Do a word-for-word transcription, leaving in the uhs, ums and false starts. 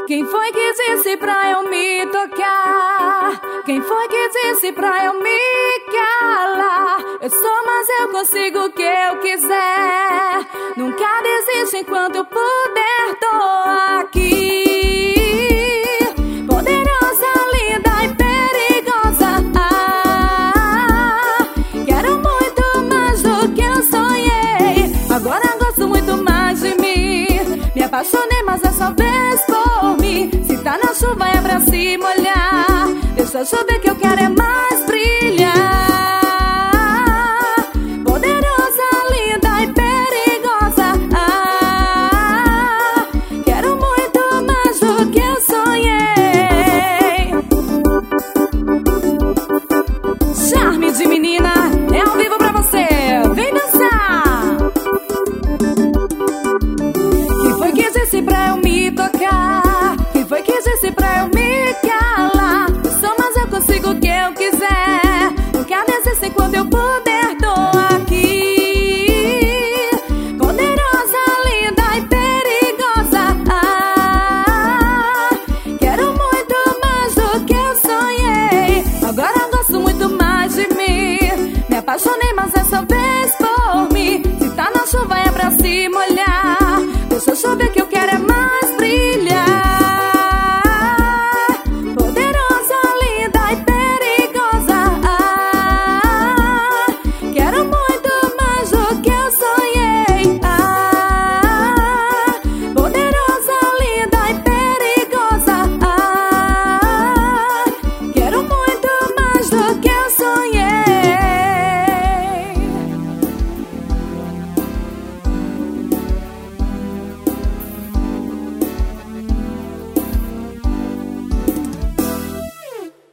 Quem foi que disse pra eu me tocar? Quem foi que disse pra eu me calar? Eu sou, mas eu consigo o que eu quiser. Nunca desiste enquanto eu puder, tô aqui. Poderosa, linda e perigosa. Ah, quero muito mais do que eu sonhei. Agora gosto muito mais de mim. Me apaixonei, mas dessa vez por mim. Se tá na chuva é pra se molhar. Deixa chover que eu quero é mais brilhar. Poderosa, linda e perigosa. Ah, quero muito mais do que eu sonhei. Charme de menina é ao vivo pra você. Vem dançar. Quem foi que disse pra eu me tocar? Quem foi que disse pra eu me calar? Eu sou, mas eu consigo o que eu quiser. Nunca desisto enquanto eu puder, tô aqui. Poderosa, linda e perigosa. Ah, quero muito mais do que eu sonhei. Agora gosto muito mais de mim. Me apaixonei, mas dessa vez